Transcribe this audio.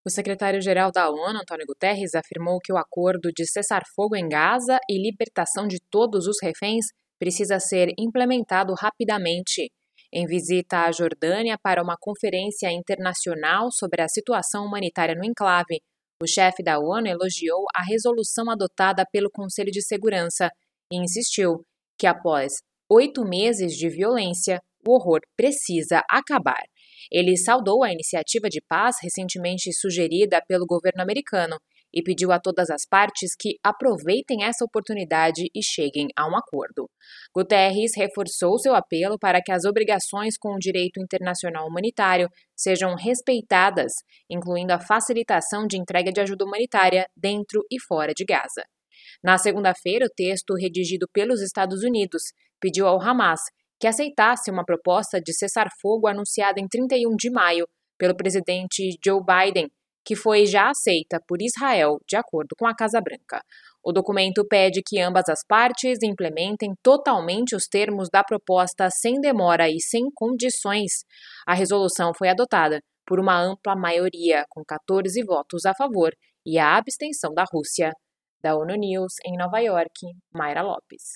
O secretário-geral da ONU, Antônio Guterres, afirmou que o acordo de cessar-fogo em Gaza e libertação de todos os reféns precisa ser implementado rapidamente. Em visita à Jordânia para uma conferência internacional sobre a situação humanitária no enclave, o chefe da ONU elogiou a resolução adotada pelo Conselho de Segurança e insistiu que, após 8 meses de violência, o horror precisa acabar. Ele saudou a iniciativa de paz recentemente sugerida pelo governo americano e pediu a todas as partes que aproveitem essa oportunidade e cheguem a um acordo. Guterres reforçou seu apelo para que as obrigações com o direito internacional humanitário sejam respeitadas, incluindo a facilitação de entrega de ajuda humanitária dentro e fora de Gaza. Na segunda-feira, o texto redigido pelos Estados Unidos pediu ao Hamas que aceitasse uma proposta de cessar-fogo anunciada em 31 de maio pelo presidente Joe Biden, que foi já aceita por Israel, de acordo com a Casa Branca. O documento pede que ambas as partes implementem totalmente os termos da proposta sem demora e sem condições. A resolução foi adotada por uma ampla maioria, com 14 votos a favor e a abstenção da Rússia. Da ONU News, em Nova York, Mayra Lopes.